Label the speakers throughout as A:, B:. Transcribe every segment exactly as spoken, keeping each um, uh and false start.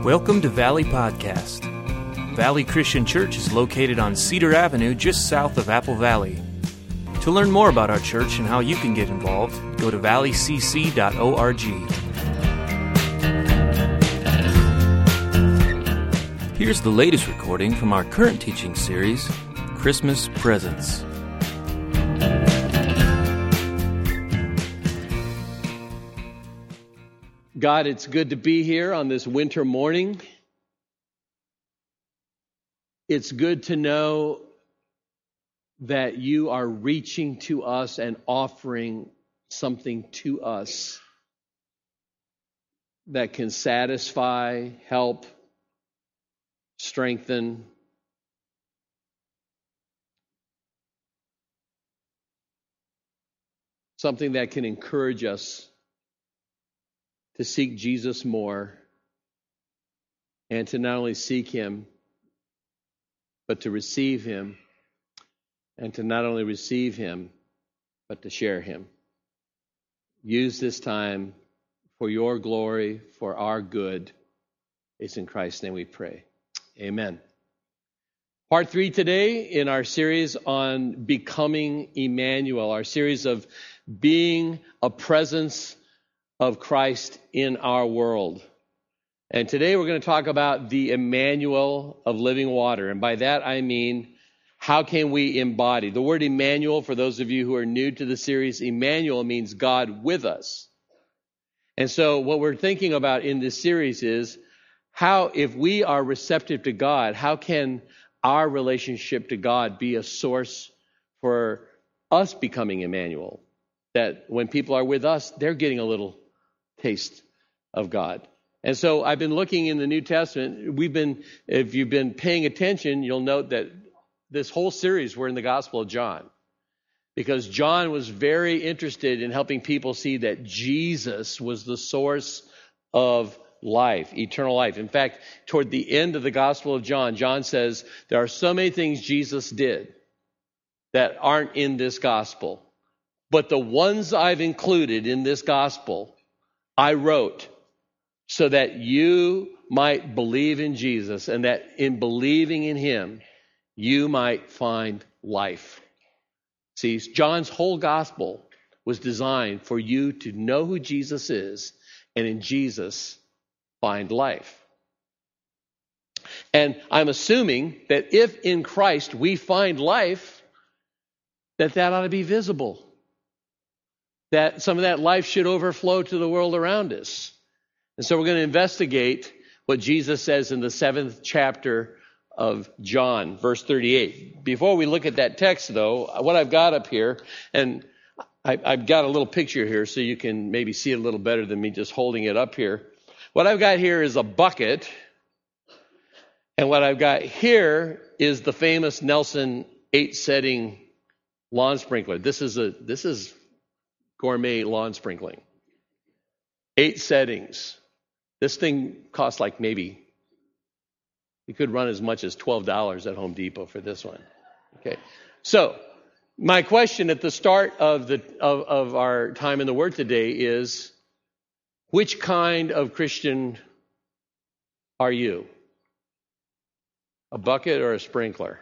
A: Welcome to Valley Podcast. Valley Christian Church is located on Cedar Avenue just south of Apple Valley. To learn more about our church and how you can get involved, go to valley c c dot org. Here's the latest recording from our current teaching series, Christmas Presents.
B: God, it's good to be here on this winter morning. It's good to know that you are reaching to us and offering something to us that can satisfy, help, strengthen. Something that can encourage us to seek Jesus more, and to not only seek Him, but to receive Him, and to not only receive Him, but to share Him. Use this time for your glory, for our good. It's in Christ's name we pray. Amen. Part three today in our series on becoming Emmanuel, our series of being a presence of Christ in our world. And today we're going to talk about the Emmanuel of living water. And by that I mean, how can we embody? The word Emmanuel, for those of you who are new to the series, Emmanuel means God with us. And so what we're thinking about in this series is how, if we are receptive to God, how can our relationship to God be a source for us becoming Emmanuel? That when people are with us, they're getting a little taste of God. And so I've been looking in the New Testament. We've been, if you've been paying attention, you'll note that this whole series we're in the Gospel of John, because John was very interested in helping people see that Jesus was the source of life, eternal life. In fact, toward the end of the Gospel of John, John says there are so many things Jesus did that aren't in this gospel, but the ones I've included in this gospel I wrote so that you might believe in Jesus, and that in believing in Him, you might find life. See, John's whole gospel was designed for you to know who Jesus is, and in Jesus find life. And I'm assuming that if in Christ we find life, that that ought to be visible. That some of that life should overflow to the world around us. And so we're going to investigate what Jesus says in the seventh chapter of John, verse thirty-eight. Before we look at that text, though, what I've got up here, and I, I've got a little picture here so you can maybe see it a little better than me just holding it up here. What I've got here is a bucket, and what I've got here is the famous Nelson eight-setting lawn sprinkler. This is a this is gourmet lawn sprinkling. Eight settings. This thing costs like maybe, you could run as much as twelve dollars at Home Depot for this one. Okay. So, my question at the start of the of, of our time in the Word today is, which kind of Christian are you? A bucket or a sprinkler?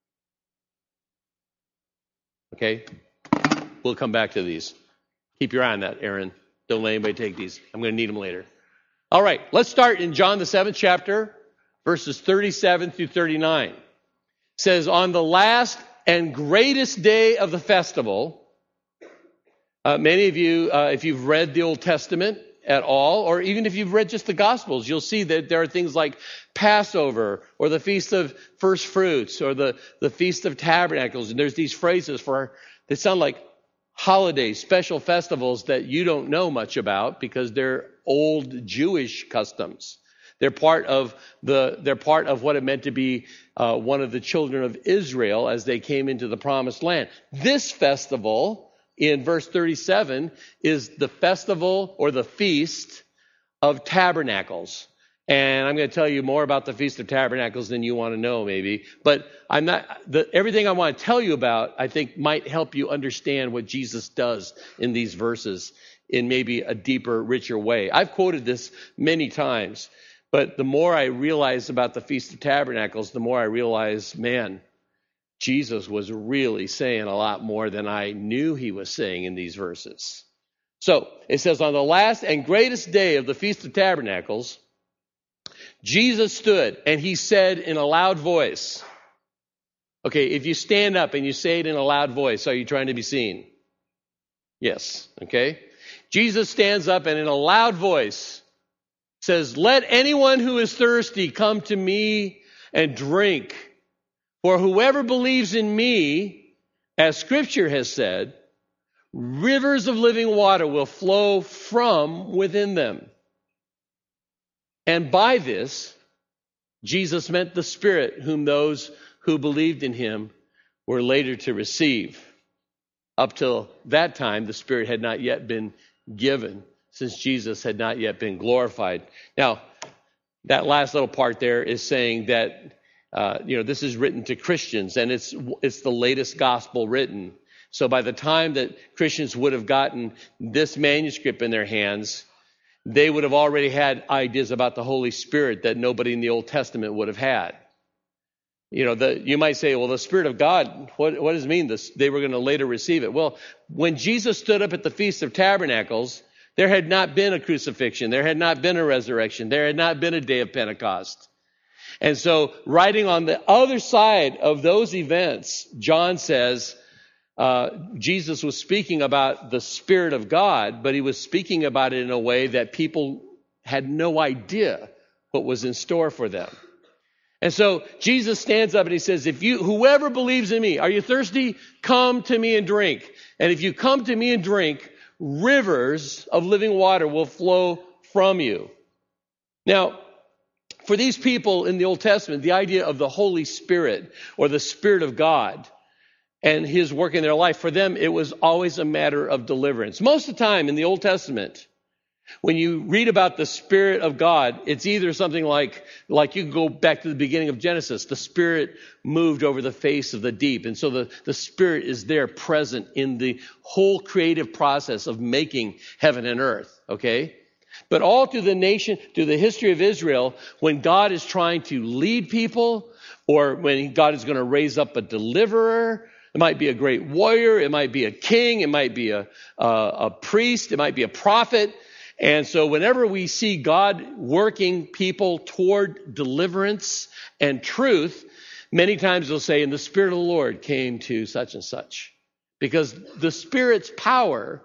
B: Okay. We'll come back to these. Keep your eye on that, Aaron. Don't let anybody take these. I'm going to need them later. All right, let's start in John, the seventh chapter, verses thirty-seven through thirty-nine. It says, on the last and greatest day of the festival, uh, many of you, uh, if you've read the Old Testament at all, or even if you've read just the Gospels, you'll see that there are things like Passover, or the Feast of First Fruits, or the, the Feast of Tabernacles. And there's these phrases for that sound like holidays, special festivals that you don't know much about because they're old Jewish customs. They're part of the they're part of what it meant to be uh, one of the children of Israel as they came into the promised land. This festival in verse thirty-seven is the festival or the Feast of Tabernacles. And I'm going to tell you more about the Feast of Tabernacles than you want to know, maybe. But I'm not. The, everything I want to tell you about, I think, might help you understand what Jesus does in these verses in maybe a deeper, richer way. I've quoted this many times, But the more I realized about the Feast of Tabernacles, the more I realized, man, Jesus was really saying a lot more than I knew he was saying in these verses. So it says, on the last and greatest day of the Feast of Tabernacles, Jesus stood and he said in a loud voice. Okay, if you stand up and you say it in a loud voice, are you trying to be seen? Yes, okay. Jesus stands up and in a loud voice says, let anyone who is thirsty come to me and drink. For whoever believes in me, as Scripture has said, rivers of living water will flow from within them. And by this, Jesus meant the Spirit, whom those who believed in him were later to receive. Up till that time, the Spirit had not yet been given, since Jesus had not yet been glorified. Now, that last little part there is saying that, uh, you know, this is written to Christians, and it's it's the latest gospel written. So by the time that Christians would have gotten this manuscript in their hands, they would have already had ideas about the Holy Spirit that nobody in the Old Testament would have had. You know, the, you might say, well, the Spirit of God, what, what does it mean? This, they were going to later receive it. Well, when Jesus stood up at the Feast of Tabernacles, there had not been a crucifixion. There had not been a resurrection. There had not been a day of Pentecost. And so, writing on the other side of those events, John says, uh, Jesus was speaking about the Spirit of God, but he was speaking about it in a way that people had no idea what was in store for them. And so Jesus stands up and he says, if you, whoever believes in me, are you thirsty? Come to me and drink. And if you come to me and drink, rivers of living water will flow from you. Now, for these people in the Old Testament, the idea of the Holy Spirit or the Spirit of God and his work in their life, for them, it was always a matter of deliverance. Most of the time in the Old Testament, when you read about the Spirit of God, it's either something like, like you can go back to the beginning of Genesis. The Spirit moved over the face of the deep. And so the, the Spirit is there present in the whole creative process of making heaven and earth. Okay? But all through the nation, through the history of Israel, when God is trying to lead people, or when God is going to raise up a deliverer, it might be a great warrior, it might be a king, it might be a, a, a priest, it might be a prophet. And so whenever we see God working people toward deliverance and truth, many times they'll say, and the Spirit of the Lord came to such and such. Because the Spirit's power,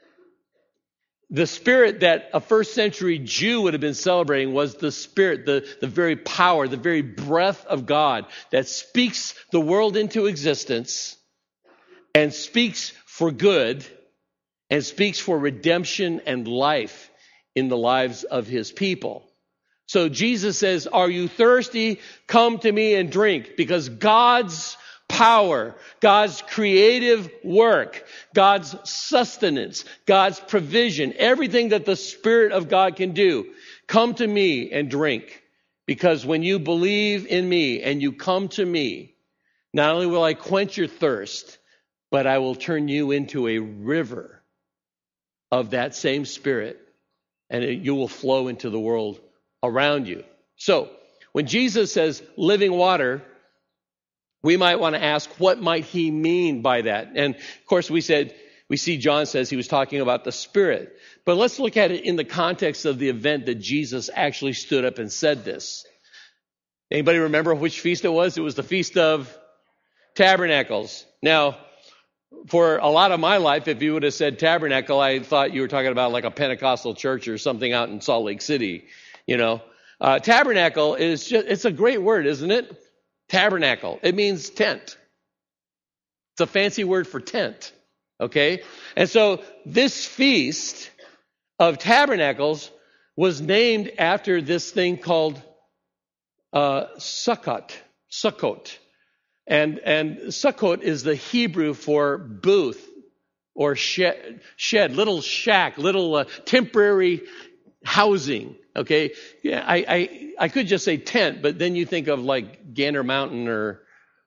B: the Spirit that a first century Jew would have been celebrating was the Spirit, the, the very power, the very breath of God that speaks the world into existence and speaks for good and speaks for redemption and life in the lives of his people. So Jesus says, are you thirsty? Come to me and drink, because God's power, God's creative work, God's sustenance, God's provision, everything that the Spirit of God can do, come to me and drink. Because when you believe in me and you come to me, not only will I quench your thirst, but I will turn you into a river of that same Spirit, and it, you will flow into the world around you. So, when Jesus says living water, we might want to ask, what might he mean by that? And of course, we said, we see John says he was talking about the Spirit. But let's look at it in the context of the event that Jesus actually stood up and said this. Anybody remember which feast it was? It was the Feast of Tabernacles. Now, for a lot of my life, if you would have said tabernacle, I thought you were talking about like a Pentecostal church or something out in Salt Lake City. You know, uh, tabernacle is just, it's a great word, isn't it? Tabernacle. It means tent. It's a fancy word for tent. Okay. And so this feast of tabernacles was named after this thing called, uh, Sukkot. Sukkot. And, and Sukkot is the Hebrew for booth or shed, shed little shack, little uh, temporary housing. Okay. Yeah, I, I, I could just say tent, but then you think of like Gander Mountain or,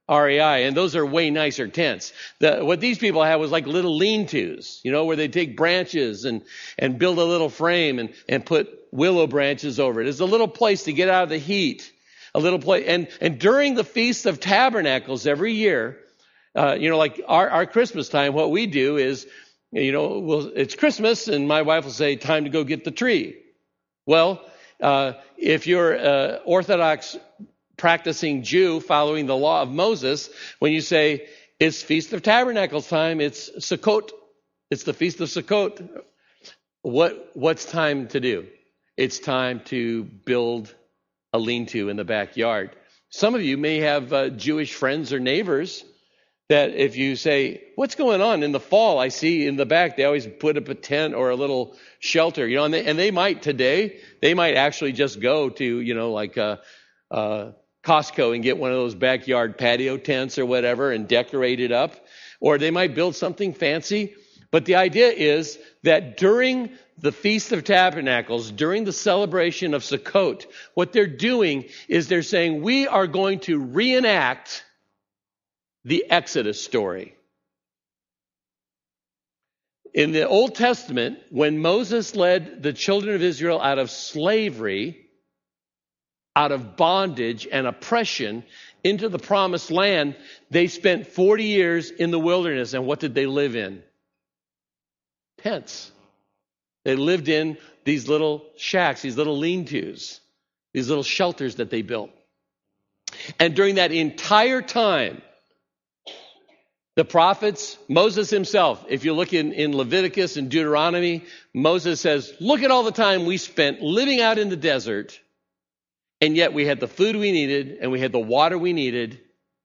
B: R E I, and those are way nicer tents. The, what these people had was like little lean-tos, you know, where they take branches and, and build a little frame and, and put willow branches over it. It's a little place to get out of the heat, a little place. And, and during the Feast of Tabernacles every year, uh, you know, like our, our Christmas time, what we do is, you know, well, it's Christmas, and my wife will say, time to go get the tree. Well, uh, if you're uh, Orthodox practicing Jew following the law of Moses, when you say it's Feast of Tabernacles time, it's Sukkot, it's the Feast of Sukkot, what what's time to do? It's time to build a lean-to in the backyard. Some of you may have uh, Jewish friends or neighbors that if you say, what's going on in the fall? I see in the back they always put up a tent or a little shelter, you know, and they, and they might today, they might actually just go to, you know, like a, a Costco and get one of those backyard patio tents or whatever and decorate it up. Or they might build something fancy. But the idea is that during the Feast of Tabernacles, during the celebration of Sukkot, what they're doing is they're saying, we are going to reenact the Exodus story. In the Old Testament, when Moses led the children of Israel out of slavery, out of bondage and oppression into the promised land, they spent forty years in the wilderness. And what did they live in? Tents. They lived in these little shacks, these little lean-tos, these little shelters that they built. And during that entire time, the prophets, Moses himself, if you look in, in Leviticus and Deuteronomy, Moses says, look at all the time we spent living out in the desert, and yet we had the food we needed and we had the water we needed.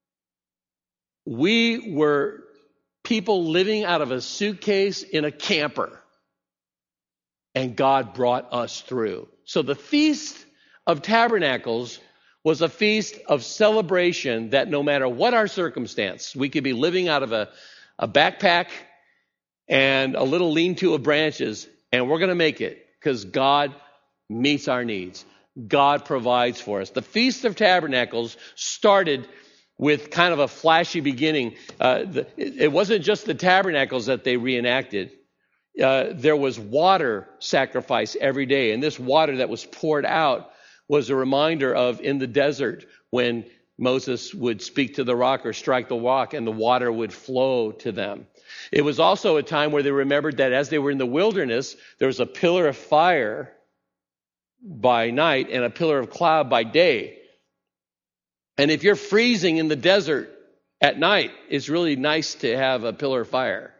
B: We were people living out of a suitcase in a camper, and God brought us through. So the Feast of Tabernacles was a feast of celebration that no matter what our circumstance, we could be living out of a, a backpack and a little lean-to of branches, and we're going to make it because God meets our needs. God provides for us. The Feast of Tabernacles started with kind of a flashy beginning. Uh, the, it wasn't just the tabernacles that they reenacted. Uh, there was water sacrifice every day, and this water that was poured out was a reminder of in the desert when Moses would speak to the rock or strike the rock and the water would flow to them. It was also a time where they remembered that as they were in the wilderness, there was a pillar of fire by night and a pillar of cloud by day. And if you're freezing in the desert at night, it's really nice to have a pillar of fire.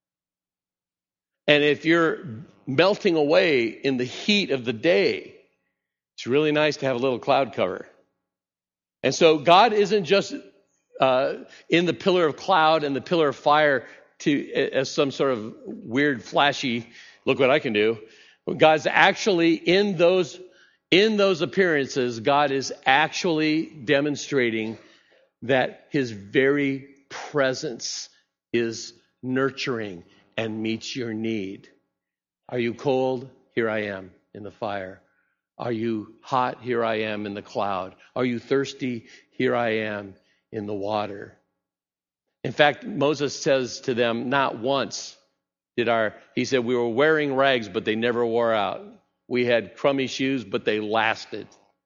B: And if you're melting away in the heat of the day, it's really nice to have a little cloud cover. And so God isn't just uh, in the pillar of cloud and the pillar of fire to as some sort of weird, flashy, look what I can do. God's actually in those in those appearances, God is actually demonstrating that his very presence is nurturing and meets your need. Are you cold? Here I am in the fire. Are you hot? Here I am in the cloud. Are you thirsty? Here I am in the water. In fact, Moses says to them, not once did our, he said, we were wearing rags, but they never wore out. We had crummy shoes, but they lasted.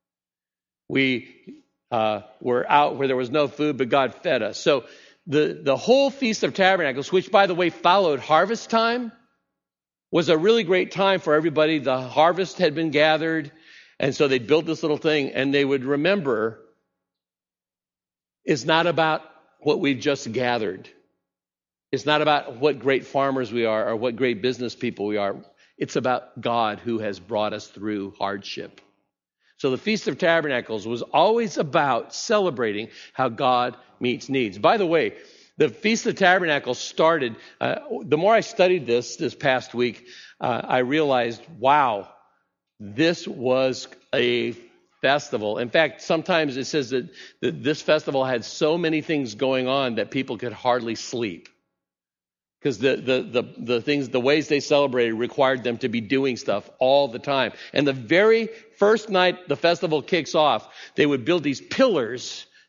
B: We uh, were out where there was no food, but God fed us. So the, the whole Feast of Tabernacles, which, by the way, followed harvest time, was a really great time for everybody. The harvest had been gathered, and so they built this little thing, and they would remember it's not about what we've just gathered. It's not about what great farmers we are or what great business people we are. It's about God who has brought us through hardship. So the Feast of Tabernacles was always about celebrating how God meets needs. By the way, the Feast of Tabernacles started, uh, the more I studied this this past week, uh, I realized, wow, this was a festival. In fact, sometimes it says that, that this festival had so many things going on that people could hardly sleep. Because the, the, the, the things, the ways they celebrated required them to be doing stuff all the time. And the very first night the festival kicks off, they would build these pillars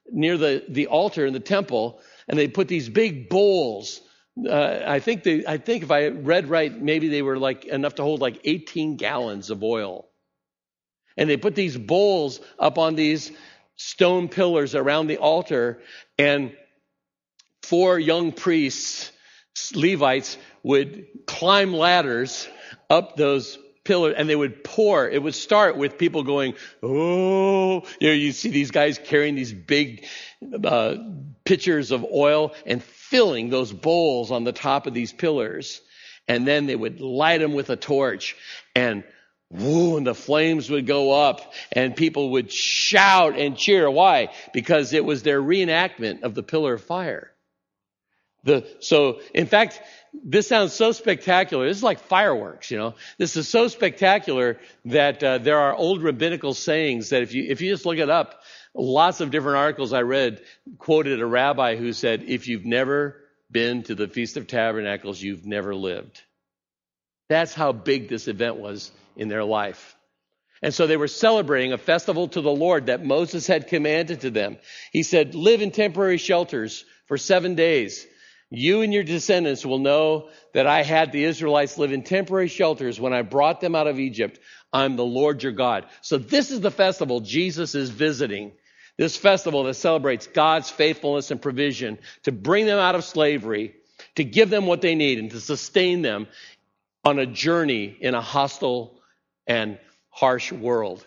B: near the, the altar in the temple, and they put these big bowls. Uh, I think they, I think if I read right, maybe they were like enough to hold like eighteen gallons of oil. And they put these bowls up on these stone pillars around the altar, and four young priests, Levites, would climb ladders up those pillars, and they would pour. It would start with people going, oh, you know, you see these guys carrying these big uh, pitchers of oil and filling those bowls on the top of these pillars. And then they would light them with a torch, and woo, and the flames would go up, and people would shout and cheer. Why? Because it was their reenactment of the pillar of fire. The, so, in fact, this sounds so spectacular. This is like fireworks, you know. This is so spectacular that uh, there are old rabbinical sayings that if you if you just look it up, lots of different articles I read quoted a rabbi who said, if you've never been to the Feast of Tabernacles, you've never lived. That's how big this event was in their life. And so they were celebrating a festival to the Lord that Moses had commanded to them. He said, live in temporary shelters for seven days. You and your descendants will know that I had the Israelites live in temporary shelters when I brought them out of Egypt. I'm the Lord your God. So this is the festival Jesus is visiting. This festival that celebrates God's faithfulness and provision to bring them out of slavery, to give them what they need, and to sustain them on a journey in a hostile and harsh world.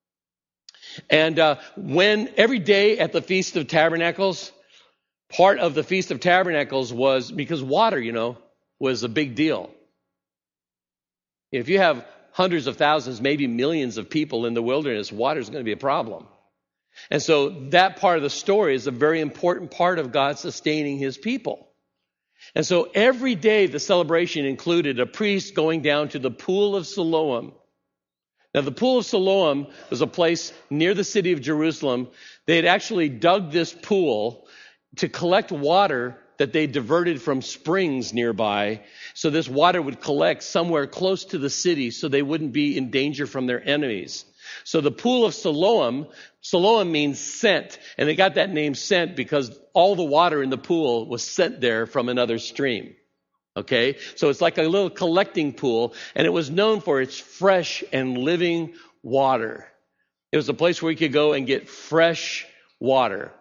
B: And uh, when every day at the Feast of Tabernacles, part of the Feast of Tabernacles was, because water, you know, was a big deal. If you have hundreds of thousands, maybe millions of people in the wilderness, water is going to be a problem. And so that part of the story is a very important part of God sustaining his people. And so every day the celebration included a priest going down to the Pool of Siloam. Now, the Pool of Siloam was a place near the city of Jerusalem. They had actually dug this pool to collect water that they diverted from springs nearby. So this water would collect somewhere close to the city so they wouldn't be in danger from their enemies. So the Pool of Siloam, Siloam means sent. And they got that name sent because all the water in the pool was sent there from another stream. Okay? So it's like a little collecting pool, and it was known for its fresh and living water. It was a place where you could go and get fresh water.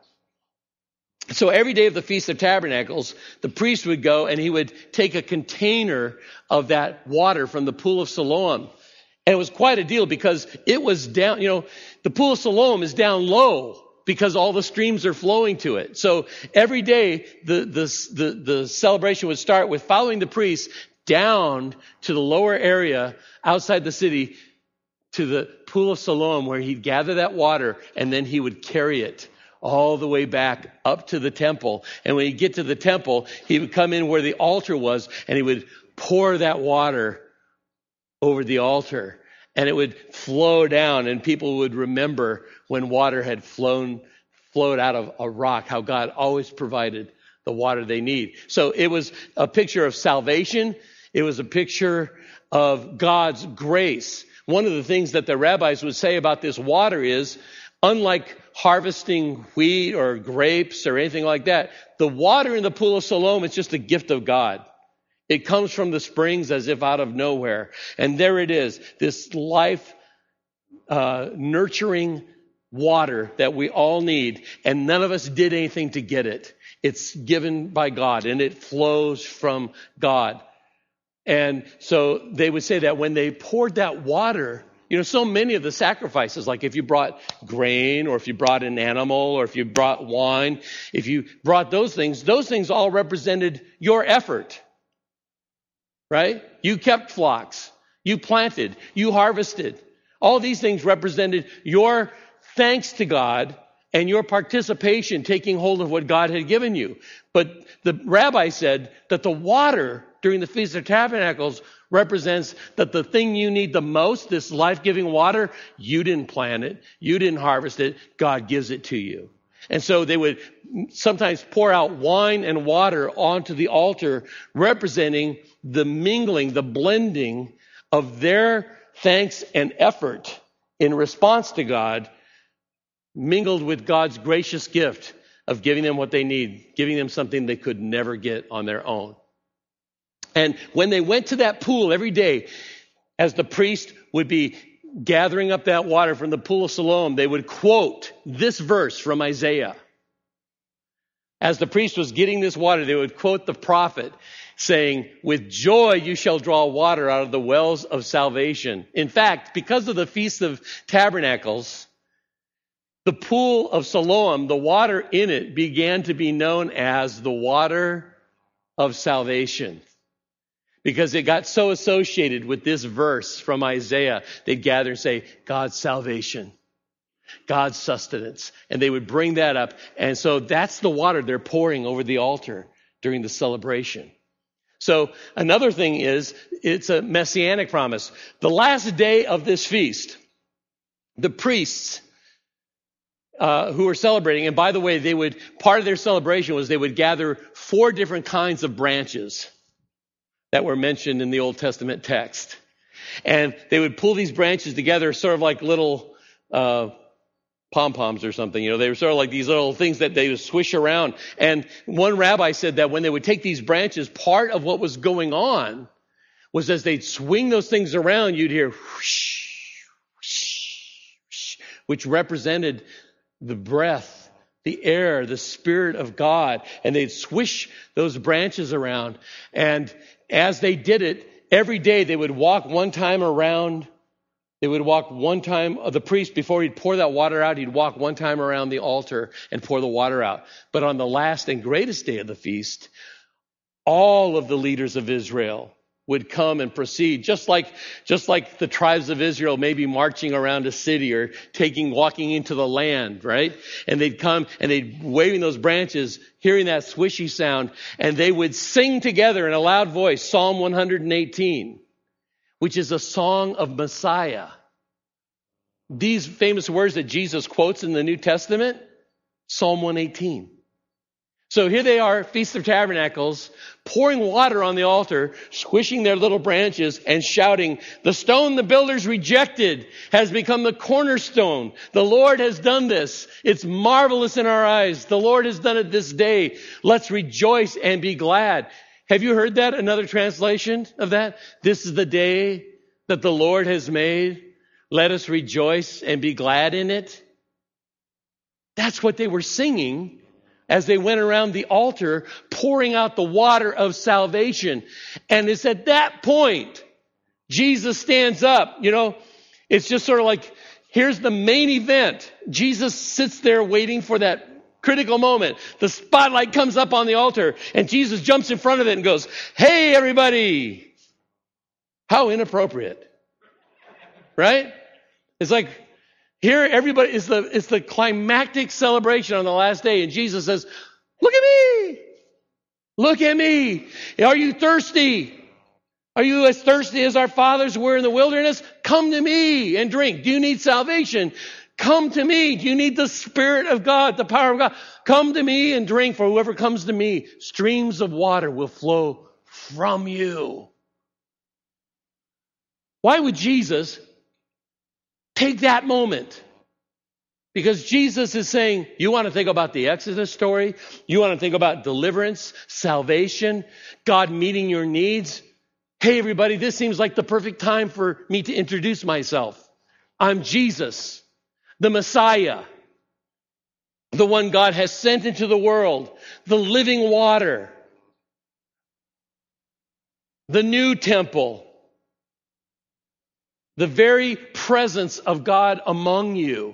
B: So every day of the Feast of Tabernacles, the priest would go and he would take a container of that water from the Pool of Siloam. And it was quite a deal because it was down, you know, the Pool of Siloam is down low because all the streams are flowing to it. So every day the, the, the, the celebration would start with following the priest down to the lower area outside the city to the Pool of Siloam, where he'd gather that water and then he would carry it all the way back up to the temple. And when he'd get to the temple, he would come in where the altar was and he would pour that water over the altar. And it would flow down, and people would remember when water had flown, flowed out of a rock, how God always provided the water they need. So it was a picture of salvation. It was a picture of God's grace. One of the things that the rabbis would say about this water is, unlike harvesting wheat or grapes or anything like that, the water in the Pool of Siloam is just a gift of God. It comes from the springs as if out of nowhere. And there it is, this life uh, nurturing water that we all need. And none of us did anything to get it. It's given by God, and it flows from God. And so they would say that when they poured that water, you know, so many of the sacrifices, like if you brought grain or if you brought an animal or if you brought wine, if you brought those things, those things all represented your effort. Right? You kept flocks. You planted. You harvested. All these things represented your thanks to God and your participation taking hold of what God had given you. But the rabbi said that the water during the Feast of Tabernacles represents that the thing you need the most, this life-giving water, you didn't plant it. You didn't harvest it. God gives it to you. And so they would sometimes pour out wine and water onto the altar, representing the mingling, the blending of their thanks and effort in response to God mingled with God's gracious gift of giving them what they need, giving them something they could never get on their own. And when they went to that pool every day, as the priest would be gathering up that water from the pool of Siloam, they would quote this verse from Isaiah. As the priest was getting this water, they would quote the prophet saying, "With joy you shall draw water out of the wells of salvation." In fact, because of the Feast of Tabernacles, the pool of Siloam, the water in it, began to be known as the water of salvation. Because it got so associated with this verse from Isaiah, they'd gather and say, God's salvation, God's sustenance. And they would bring that up. And so that's the water they're pouring over the altar during the celebration. So another thing is, it's a messianic promise. The last day of this feast, the priests uh, who were celebrating, and by the way, they would, part of their celebration was they would gather four different kinds of branches that were mentioned in the Old Testament text. And they would pull these branches together sort of like little uh, pom-poms or something. You know, they were sort of like these little things that they would swish around. And one rabbi said that when they would take these branches, part of what was going on was as they'd swing those things around, you'd hear whoosh, whoosh, whoosh, which represented the breath, the air, the Spirit of God. And they'd swish those branches around. And as they did it, every day they would walk one time around. They would walk one time, the priest, before he'd pour that water out, he'd walk one time around the altar and pour the water out. But on the last and greatest day of the feast, all of the leaders of Israel would come and proceed, just like, just like the tribes of Israel may be marching around a city or taking, walking into the land, right? And they'd come and they'd waving those branches, hearing that swishy sound, and they would sing together in a loud voice, Psalm one hundred eighteen, which is a song of Messiah. These famous words that Jesus quotes in the New Testament, Psalm one eighteen. So here they are, Feast of Tabernacles, pouring water on the altar, squishing their little branches and shouting, "The stone the builders rejected has become the cornerstone. The Lord has done this. It's marvelous in our eyes. The Lord has done it this day. Let's rejoice and be glad." Have you heard that? Another translation of that? This is the day that the Lord has made. Let us rejoice and be glad in it. That's what they were singing as they went around the altar, pouring out the water of salvation. And it's at that point, Jesus stands up. You know, it's just sort of like, here's the main event. Jesus sits there waiting for that critical moment. The spotlight comes up on the altar, and Jesus jumps in front of it and goes, "Hey, everybody." How inappropriate. Right? It's like, here, everybody, is the, it's the climactic celebration on the last day. And Jesus says, "Look at me. Look at me. Are you thirsty? Are you as thirsty as our fathers were in the wilderness? Come to me and drink. Do you need salvation? Come to me. Do you need the Spirit of God, the power of God? Come to me and drink. For whoever comes to me, streams of water will flow from you." Why would Jesus take that moment? Because Jesus is saying, you want to think about the Exodus story? You want to think about deliverance, salvation, God meeting your needs? Hey, everybody, this seems like the perfect time for me to introduce myself. I'm Jesus, the Messiah, the one God has sent into the world, the living water, the new temple, the very presence of God among you.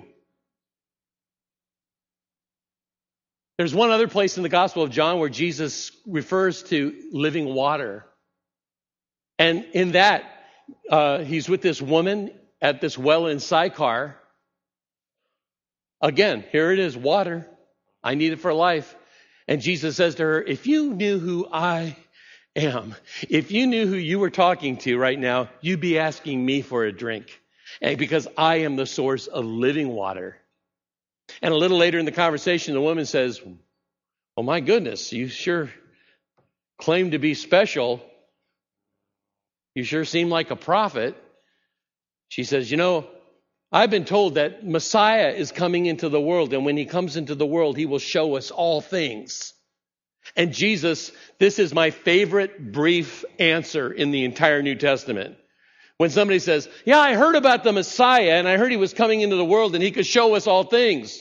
B: There's one other place in the Gospel of John where Jesus refers to living water. And in that, uh, he's with this woman at this well in Sychar. Again, here it is, water. I need it for life. And Jesus says to her, "If you knew who I am, if you knew who you were talking to right now, you'd be asking me for a drink. And because I am the source of living water." And a little later in the conversation, the woman says, "Oh my goodness, you sure claim to be special. You sure seem like a prophet." She says, "You know, I've been told that Messiah is coming into the world, and when he comes into the world, he will show us all things. And Jesus, this is my favorite brief answer in the entire New Testament. When somebody says, yeah, I heard about the Messiah, and I heard he was coming into the world, and he could show us all things.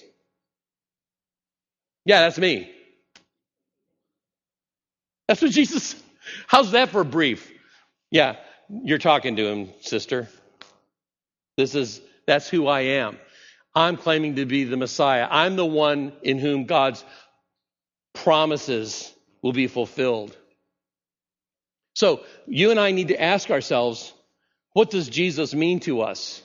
B: Yeah, that's me. That's what Jesus, how's that for brief? Yeah, you're talking to him, sister. This is, that's who I am. I'm claiming to be the Messiah. I'm the one in whom God's promises will be fulfilled. So you and I need to ask ourselves, what does Jesus mean to us?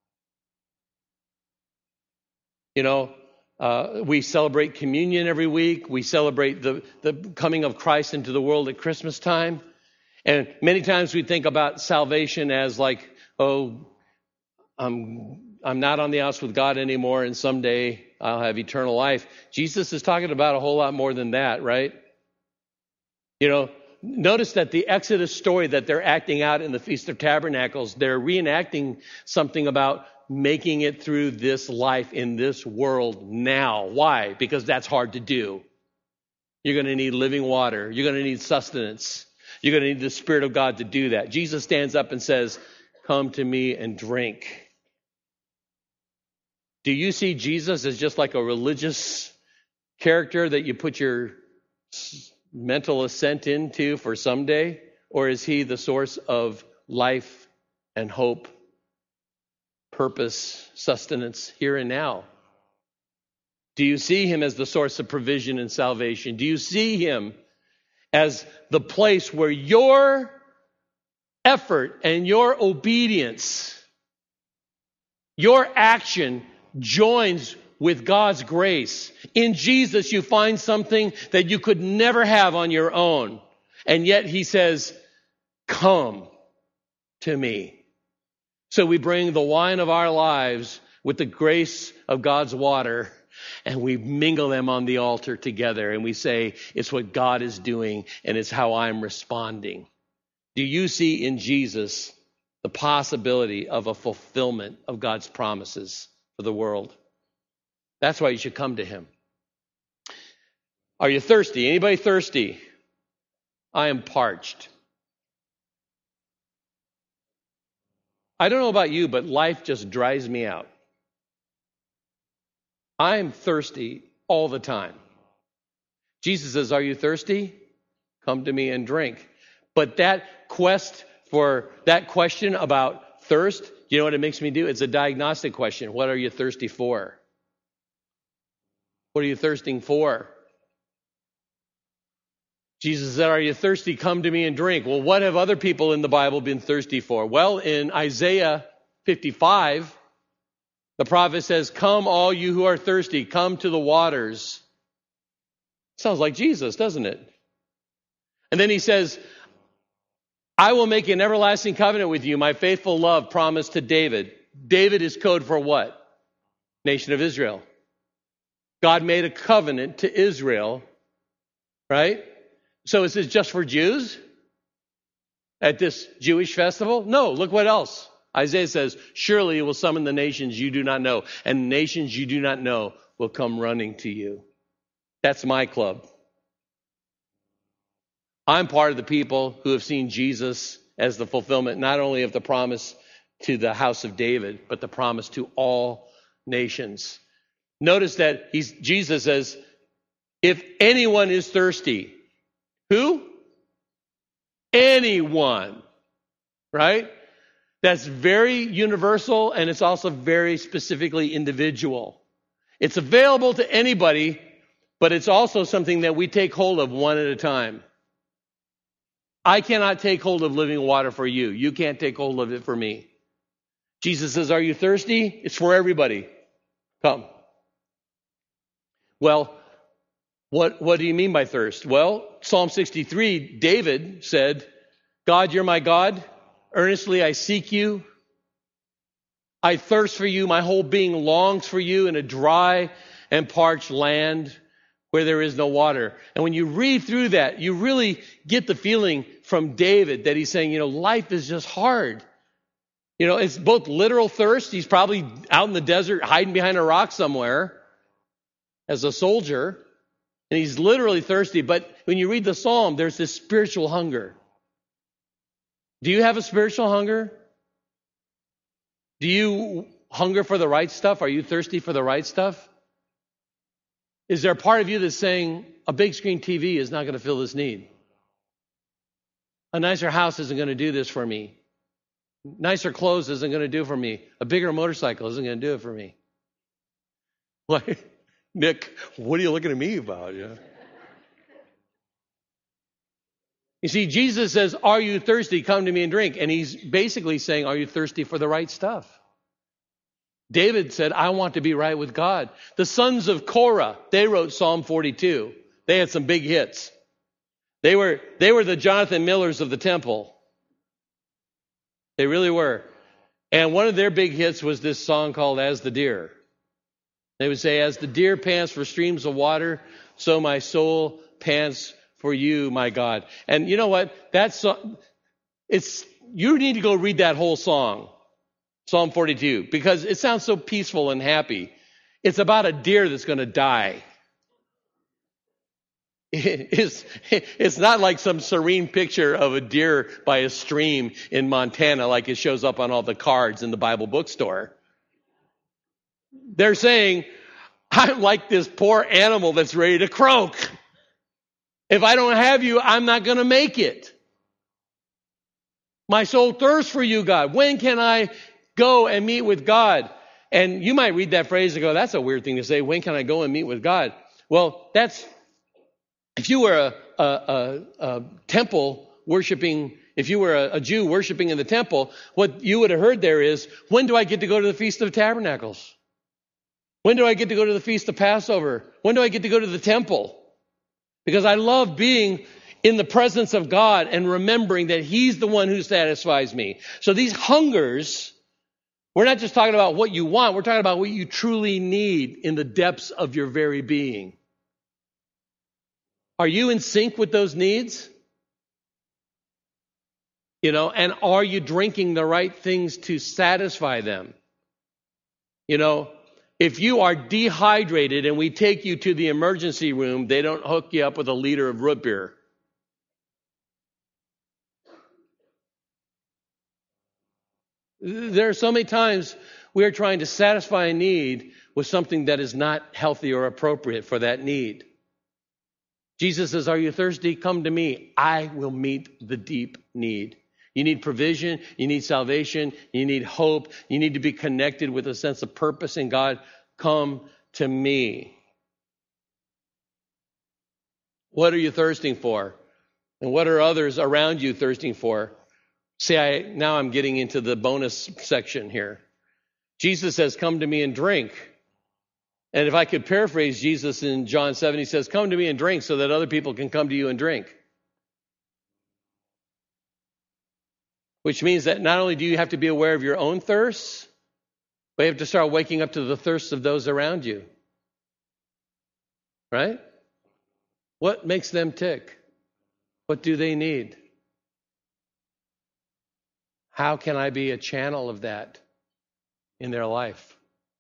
B: You know, uh, we celebrate communion every week. We celebrate the, the coming of Christ into the world at Christmas time. And many times we think about salvation as like, oh, I'm, I'm not on the outs with God anymore, and someday I'll have eternal life. Jesus is talking about a whole lot more than that, right? You know, notice that the Exodus story that they're acting out in the Feast of Tabernacles, they're reenacting something about making it through this life in this world now. Why? Because that's hard to do. You're going to need living water. You're going to need sustenance. You're going to need the Spirit of God to do that. Jesus stands up and says, come to me and drink. Do you see Jesus as just like a religious character that you put your mental assent into for someday? Or is he the source of life and hope, purpose, sustenance here and now? Do you see him as the source of provision and salvation? Do you see him as the place where your effort and your obedience, your action joins with God's grace? In Jesus, you find something that you could never have on your own. And yet he says, come to me. So we bring the wine of our lives with the grace of God's water, and we mingle them on the altar together, and we say, it's what God is doing, and it's how I'm responding. Do you see in Jesus the possibility of a fulfillment of God's promises for the world? That's why you should come to him. Are you thirsty? Anybody thirsty? I am parched. I don't know about you, but life just dries me out. I am thirsty all the time. Jesus says, are you thirsty? Come to me and drink. But that quest for that question about thirst, you know what it makes me do? It's a diagnostic question. What are you thirsty for? What are you thirsting for? Jesus said, are you thirsty? Come to me and drink. Well, what have other people in the Bible been thirsty for? Well, in Isaiah fifty-five, the prophet says, come all you who are thirsty, come to the waters. Sounds like Jesus, doesn't it? And then he says, I will make an everlasting covenant with you, my faithful love promised to David. David is code for what? Nation of Israel. God made a covenant to Israel, right? So is this just for Jews at this Jewish festival? No, look what else. Isaiah says, surely you will summon the nations you do not know, and nations you do not know will come running to you. That's my club. I'm part of the people who have seen Jesus as the fulfillment not only of the promise to the house of David, but the promise to all nations. Notice that he's, Jesus says, if anyone is thirsty, who? Anyone, right? That's very universal, and it's also very specifically individual. It's available to anybody, but it's also something that we take hold of one at a time. I cannot take hold of living water for you. You can't take hold of it for me. Jesus says, are you thirsty? It's for everybody. Come. Well, what, what do you mean by thirst? Well, Psalm sixty-three, David said, God, you're my God. Earnestly I seek you. I thirst for you. My whole being longs for you in a dry and parched land where there is no water. And when you read through that, you really get the feeling from David that he's saying, you know, life is just hard. You know, it's both literal thirst. He's probably out in the desert hiding behind a rock somewhere as a soldier. And he's literally thirsty. But when you read the psalm, there's this spiritual hunger. Do you have a spiritual hunger? Do you hunger for the right stuff? Are you thirsty for the right stuff? Is there a part of you that's saying a big screen T V is not going to fill this need? A nicer house isn't going to do this for me. Nicer clothes isn't going to do it for me. A bigger motorcycle isn't going to do it for me. Like, Nick, what are you looking at me about? Yeah. You see, Jesus says, are you thirsty? Come to me and drink. And he's basically saying, are you thirsty for the right stuff? David said, I want to be right with God. The sons of Korah, they wrote Psalm forty-two. They had some big hits. They were, they were the Jonathan Millers of the temple. They really were. And one of their big hits was this song called As the Deer. They would say, as the deer pants for streams of water, so my soul pants for you, my God. And you know what? That's, it's, you need to go read that whole song, Psalm forty-two, because it sounds so peaceful and happy. It's about a deer that's going to die. It's, it's not like some serene picture of a deer by a stream in Montana like it shows up on all the cards in the Bible bookstore. They're saying, I'm like this poor animal that's ready to croak. If I don't have you, I'm not going to make it. My soul thirsts for you, God. When can I go and meet with God? And you might read that phrase and go, that's a weird thing to say. When can I go and meet with God? Well, that's, if you were a, a, a, a temple worshiping, if you were a, a Jew worshiping in the temple, what you would have heard there is, when do I get to go to the Feast of Tabernacles? When do I get to go to the Feast of Passover? When do I get to go to the temple? Because I love being in the presence of God and remembering that He's the one who satisfies me. So these hungers, we're not just talking about what you want, we're talking about what you truly need in the depths of your very being. Are you in sync with those needs? You know, and are you drinking the right things to satisfy them? You know, if you are dehydrated and we take you to the emergency room, they don't hook you up with a liter of root beer. There are so many times we are trying to satisfy a need with something that is not healthy or appropriate for that need. Jesus says, are you thirsty? Come to me. I will meet the deep need. You need provision. You need salvation. You need hope. You need to be connected with a sense of purpose in God. Come to me. What are you thirsting for? And what are others around you thirsting for? See, I, now I'm getting into the bonus section here. Jesus says, come to me and drink. And if I could paraphrase Jesus in John seven, he says, come to me and drink so that other people can come to you and drink. Which means that not only do you have to be aware of your own thirsts, but you have to start waking up to the thirsts of those around you. Right? What makes them tick? What do they need? How can I be a channel of that in their life?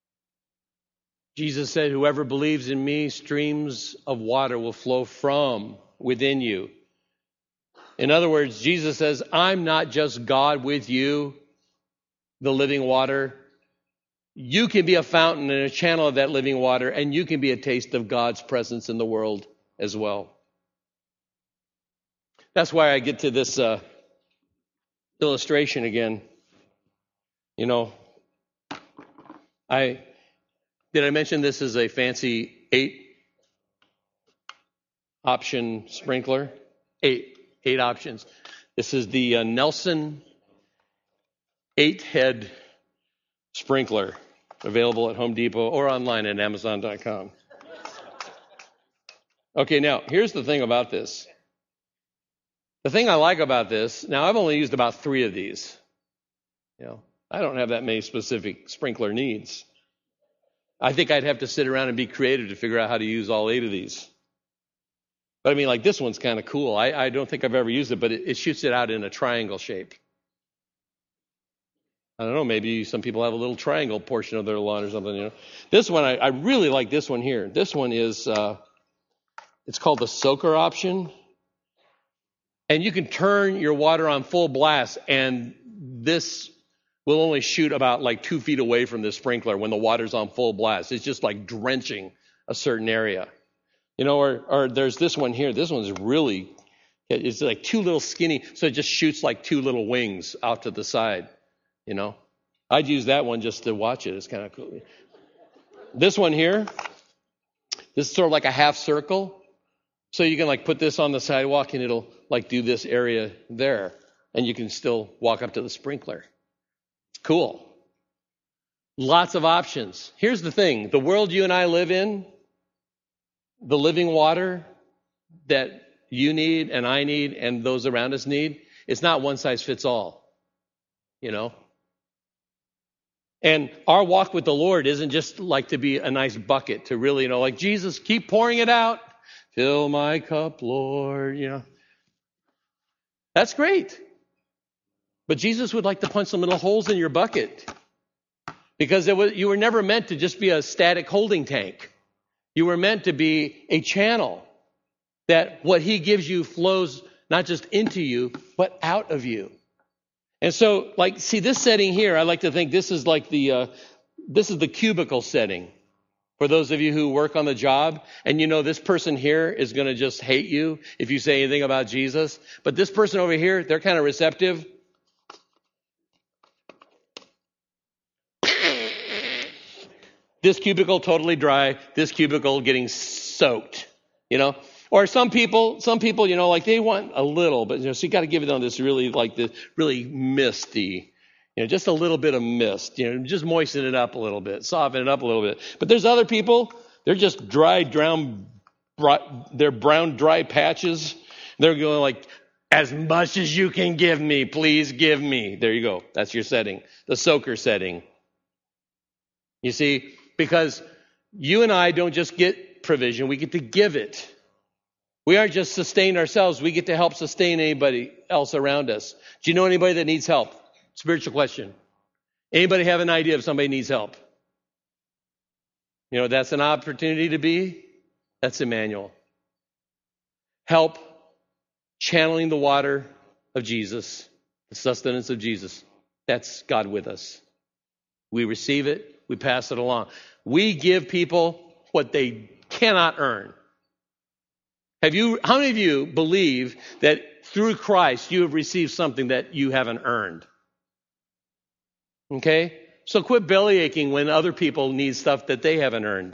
B: Jesus said, whoever believes in me, streams of water will flow from within you. In other words, Jesus says, I'm not just God with you, the living water. You can be a fountain and a channel of that living water, and you can be a taste of God's presence in the world as well. That's why I get to this uh, illustration again. You know, I did I mention this is a fancy eight option sprinkler? Eight. Eight options. This is the uh, Nelson eight-head sprinkler, available at Home Depot or online at Amazon dot com. Okay, now, here's the thing about this. The thing I like about this, now I've only used about three of these. You know, I don't have that many specific sprinkler needs. I think I'd have to sit around and be creative to figure out how to use all eight of these. But I mean, like this one's kind of cool. I, I don't think I've ever used it, but it, it shoots it out in a triangle shape. I don't know, maybe some people have a little triangle portion of their lawn or something, you know. This one, I, I really like this one here. This one is, uh, it's called the soaker option. And you can turn your water on full blast, and this will only shoot about like two feet away from the sprinkler when the water's on full blast. It's just like drenching a certain area. You know, or, or there's this one here. This one's really, it's like two little skinny, so it just shoots like two little wings out to the side, you know. I'd use that one just to watch it. It's kind of cool. This one here, this is sort of like a half circle. So you can like put this on the sidewalk and it'll like do this area there. And you can still walk up to the sprinkler. It's cool. Lots of options. Here's the thing. The world you and I live in, the living water that you need and I need and those around us need, it's not one size fits all. You know? And our walk with the Lord isn't just like to be a nice bucket to really, you know, like, Jesus, keep pouring it out. Fill my cup, Lord, you know. That's great. But Jesus would like to punch some little holes in your bucket. Because it was, you were never meant to just be a static holding tank. You were meant to be a channel that what he gives you flows not just into you, but out of you. And so, like, see this setting here, I like to think this is like the, uh, this is the cubicle setting. For those of you who work on the job, and you know this person here is going to just hate you if you say anything about Jesus. But this person over here, they're kind of receptive. This cubicle totally dry. This cubicle getting soaked, you know. Or some people, some people, you know, like they want a little, but you know, so you got to give it on this really like this really misty. You know, just a little bit of mist, you know, just moisten it up a little bit, soften it up a little bit. But there's other people, they're just dry, brown, they're brown, dry patches. They're going like, as much as you can give me, please give me. There you go. That's your setting, the soaker setting. You see, because you and I don't just get provision, we get to give it. We aren't just sustain ourselves, we get to help sustain anybody else around us. Do you know anybody that needs help? Spiritual question. Anybody have an idea if somebody needs help? You know, that's an opportunity to be. That's Emmanuel. Help channeling the water of Jesus, the sustenance of Jesus. That's God with us. We receive it. We pass it along. We give people what they cannot earn. Have you? How many of you believe that through Christ you have received something that you haven't earned? Okay? So quit belly aching when other people need stuff that they haven't earned.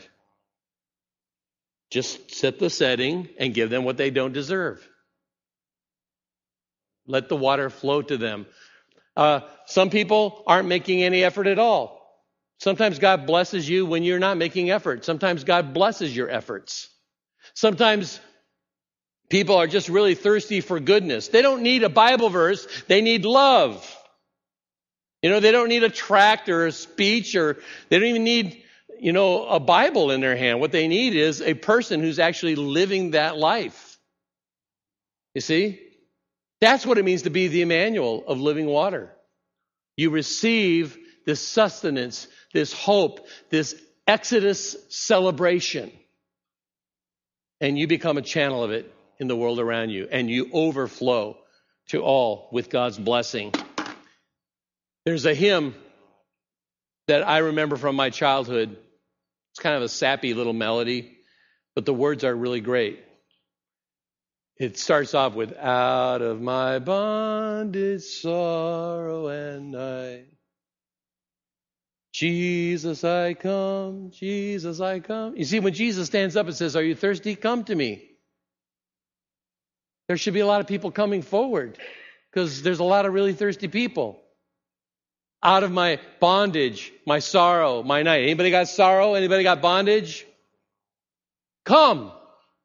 B: Just set the setting and give them what they don't deserve. Let the water flow to them. Uh, some people aren't making any effort at all. Sometimes God blesses you when you're not making effort. Sometimes God blesses your efforts. Sometimes people are just really thirsty for goodness. They don't need a Bible verse. They need love. You know, they don't need a tract or a speech, or they don't even need, you know, a Bible in their hand. What they need is a person who's actually living that life. You see? That's what it means to be the Emmanuel of living water. You receive this sustenance, this hope, this Exodus celebration, and you become a channel of it in the world around you, and you overflow to all with God's blessing. There's a hymn that I remember from my childhood. It's kind of a sappy little melody, but the words are really great. It starts off with, out of my bondage, sorrow and night, Jesus I come, Jesus I come. You see, when Jesus stands up and says, are you thirsty? Come to me. There should be a lot of people coming forward because there's a lot of really thirsty people. Out of my bondage, my sorrow, my night. Anybody got sorrow? Anybody got bondage? Come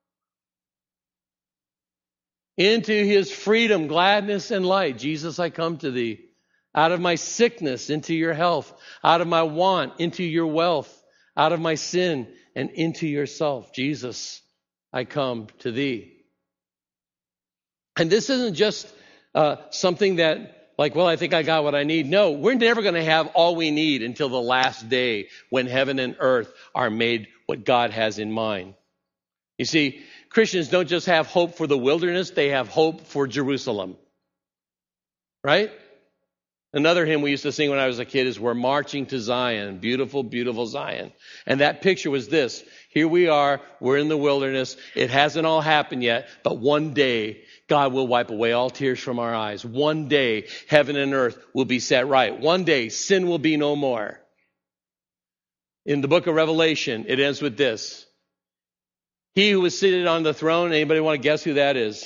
B: into his freedom, gladness, and light. Jesus, I come to thee. Out of my sickness, into your health. Out of my want, into your wealth. Out of my sin, and into yourself. Jesus, I come to thee. And this isn't just uh, something that Like, well, I think I got what I need. No, we're never going to have all we need until the last day when heaven and earth are made what God has in mind. You see, Christians don't just have hope for the wilderness, they have hope for Jerusalem. Right? Another hymn we used to sing when I was a kid is, "We're marching to Zion, beautiful, beautiful Zion." And that picture was this. Here we are, we're in the wilderness. It hasn't all happened yet, but one day God will wipe away all tears from our eyes. One day heaven and earth will be set right. One day sin will be no more. In the book of Revelation, it ends with this. He who was seated on the throne, anybody want to guess who that is?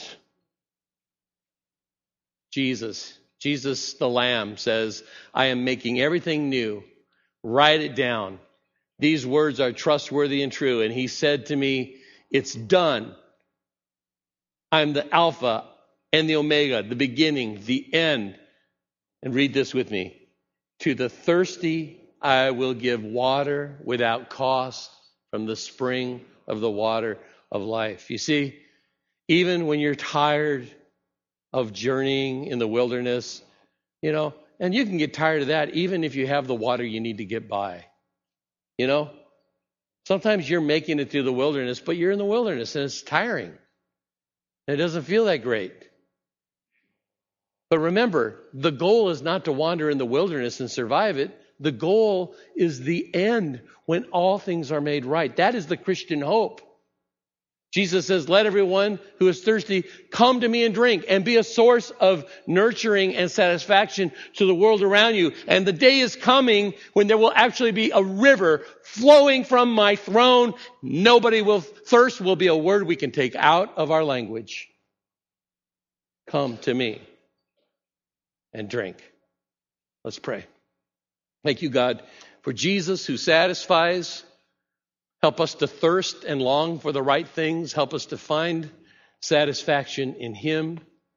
B: Jesus. Jesus, the Lamb, says, "I am making everything new. Write it down. These words are trustworthy and true." And he said to me, "It's done. I'm the Alpha and the Omega, the beginning, the end." And read this with me. "To the thirsty, I will give water without cost from the spring of the water of life." You see, even when you're tired of journeying in the wilderness, you know, and you can get tired of that even if you have the water you need to get by. You know, sometimes you're making it through the wilderness, but you're in the wilderness and it's tiring. And it doesn't feel that great. But remember, the goal is not to wander in the wilderness and survive it. The goal is the end when all things are made right. That is the Christian hope. Jesus says, "Let everyone who is thirsty come to me and drink," and be a source of nurturing and satisfaction to the world around you. And the day is coming when there will actually be a river flowing from my throne. Nobody will thirst will be a word we can take out of our language. Come to me and drink. Let's pray. Thank you, God, for Jesus who satisfies. Help us to thirst and long for the right things. Help us to find satisfaction in Him.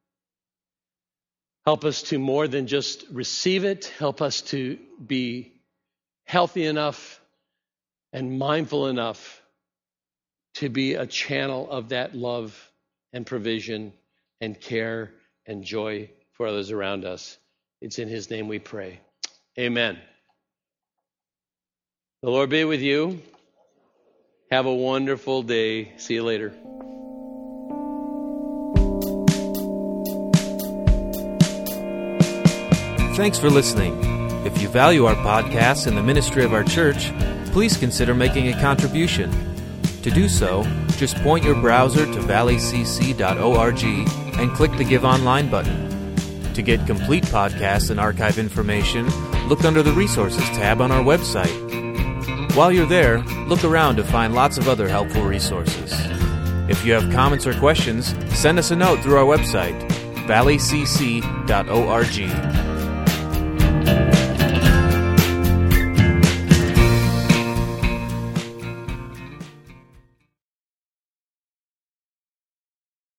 B: Help us to more than just receive it. Help us to be healthy enough and mindful enough to be a channel of that love and provision and care and joy for others around us. It's in His name we pray. Amen. The Lord be with you. Have a wonderful day. See you later.
A: Thanks for listening. If you value our podcasts and the ministry of our church, please consider making a contribution. To do so, just point your browser to valley c c dot org and click the Give Online button. To get complete podcasts and archive information, look under the Resources tab on our website. While you're there, look around to find lots of other helpful resources. If you have comments or questions, send us a note through our website, valley c c dot org.